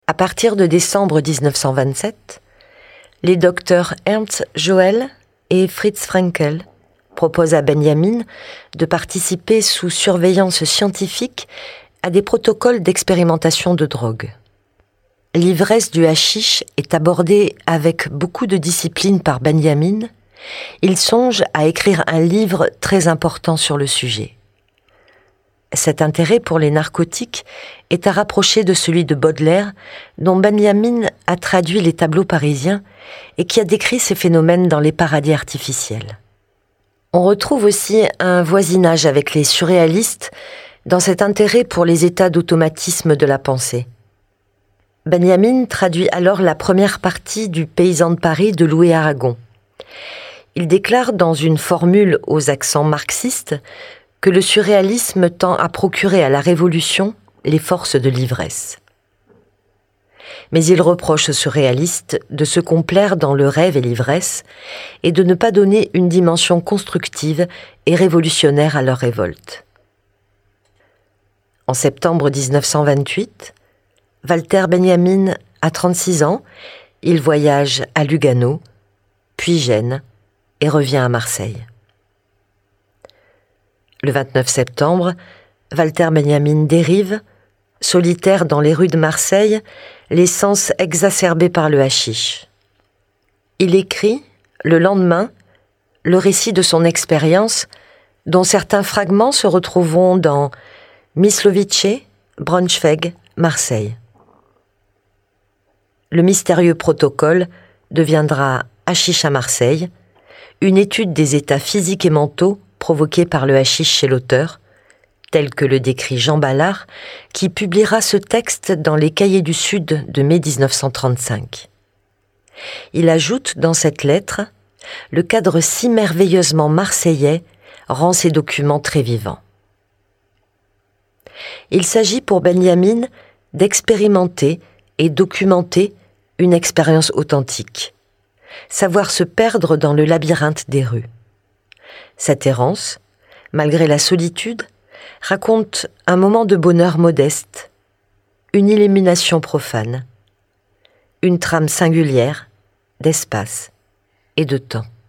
À partir de décembre 1927, les docteurs Ernst Joel et Fritz Fraenkel proposent à Benjamin de participer sous surveillance scientifique à des protocoles d'expérimentation de drogue. L'ivresse du hashish est abordée avec beaucoup de discipline par Benjamin. Il songe à écrire un livre très important sur le sujet. Cet intérêt pour les narcotiques est à rapprocher de celui de Baudelaire, dont Benjamin a traduit les tableaux parisiens et qui a décrit ces phénomènes dans les paradis artificiels. On retrouve aussi un voisinage avec les surréalistes dans cet intérêt pour les états d'automatisme de la pensée. Benjamin traduit alors la première partie du Paysan de Paris de Louis Aragon. Il déclare dans une formule aux accents marxistes que le surréalisme tend à procurer à la Révolution les forces de l'ivresse. Mais il reproche aux surréalistes de se complaire dans le rêve et l'ivresse et de ne pas donner une dimension constructive et révolutionnaire à leur révolte. En septembre 1928, Walter Benjamin a 36 ans, il voyage à Lugano, puis Gênes et revient à Marseille. Le 29 septembre, Walter Benjamin dérive, solitaire dans les rues de Marseille, les sens exacerbés par le hashish. Il écrit, le lendemain, le récit de son expérience, dont certains fragments se retrouveront dans Myslovice, Braunschweig, Marseille. Le mystérieux protocole deviendra Hashish à Marseille, une étude des états physiques et mentaux provoqués par le hashish chez l'auteur, tel que le décrit Jean Ballard, qui publiera ce texte dans les Cahiers du Sud de mai 1935. Il ajoute dans cette lettre « Le cadre si merveilleusement marseillais rend ces documents très vivants ». Il s'agit pour Benjamin d'expérimenter et documenter une expérience authentique, savoir se perdre dans le labyrinthe des rues. Cette errance, malgré la solitude, raconte un moment de bonheur modeste, une illumination profane, une trame singulière d'espace et de temps.